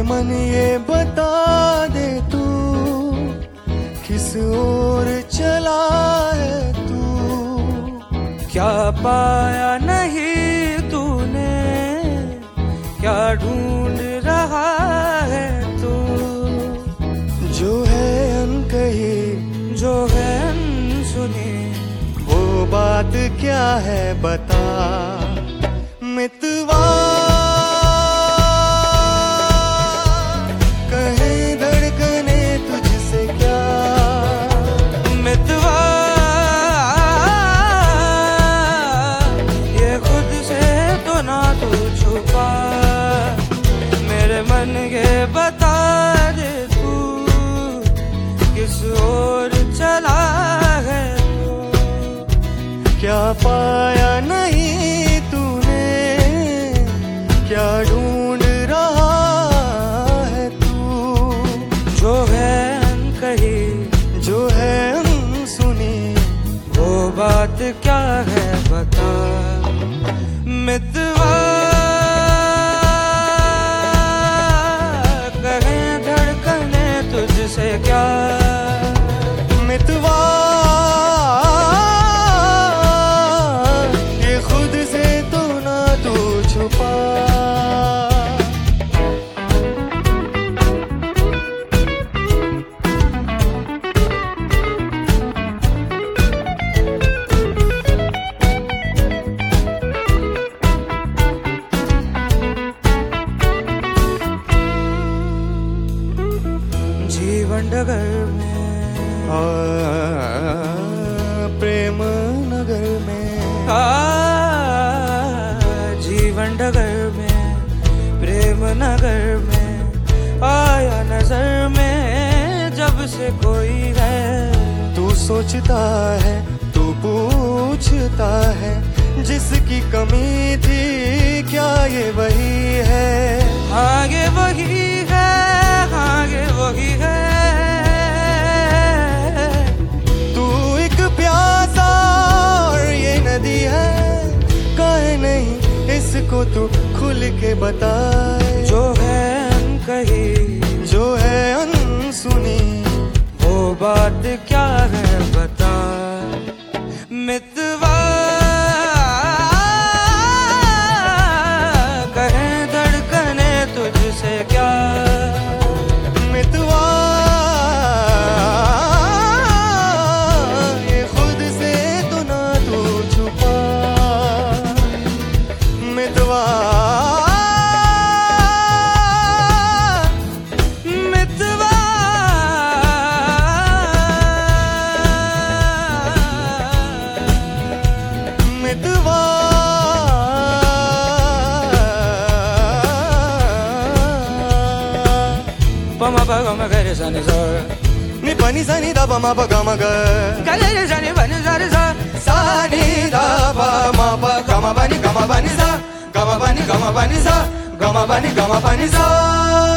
मन ये बता दे तू किस ओर चला है तू। क्या पाया नहीं तूने, क्या ढूंढ रहा है तू। जो है अनकही, जो है अनसुनी, वो बात क्या है बता। मितवा कहे धड़कने तुझसे क्या, मितवा ये खुद से तो ना तू छुपा। मेरे मन के बता दे तू किस ओर चला है तू। क्या पाया नहीं तूने, क्या ढूंढ रहा है तू। जो है अनकही, जो है अनसुनी, वो बात क्या है बता। मितवा कहें धड़कने तुझसे क्या। मितवा ये खुद से तो ना तू छुपा। जीवन डगर में, प्रेम नगर में, जीवन डगर में, प्रेम नगर में आया नजर में जब से कोई है। तू सोचता है, तू पूछता है, जिसकी कमी थी क्या ये वही है। हाँ ये वही है, हाँ ये वही है। तू एक प्यासा और ये नदी है, काहे नहीं इसको तू खुल के बताए। जो है अनकही, जो है अनसुनी, वो बात क्या है बता। मितवा कहें धड़कने तुझसे क्या। मितवा ये खुद से तो ना तू छुपा। मितवा मितवा मितवा पमा पगा मगरे सा नि सा, नि पनि सा नि दा प मा प ग म ग, गरे सा नि बनि सा रे सा, सा नि दा प मा प ग म ब नि ग म ब नि सा, ग म ब नि ग म ब नि सा, ग म ब नि ग म ब नि सा।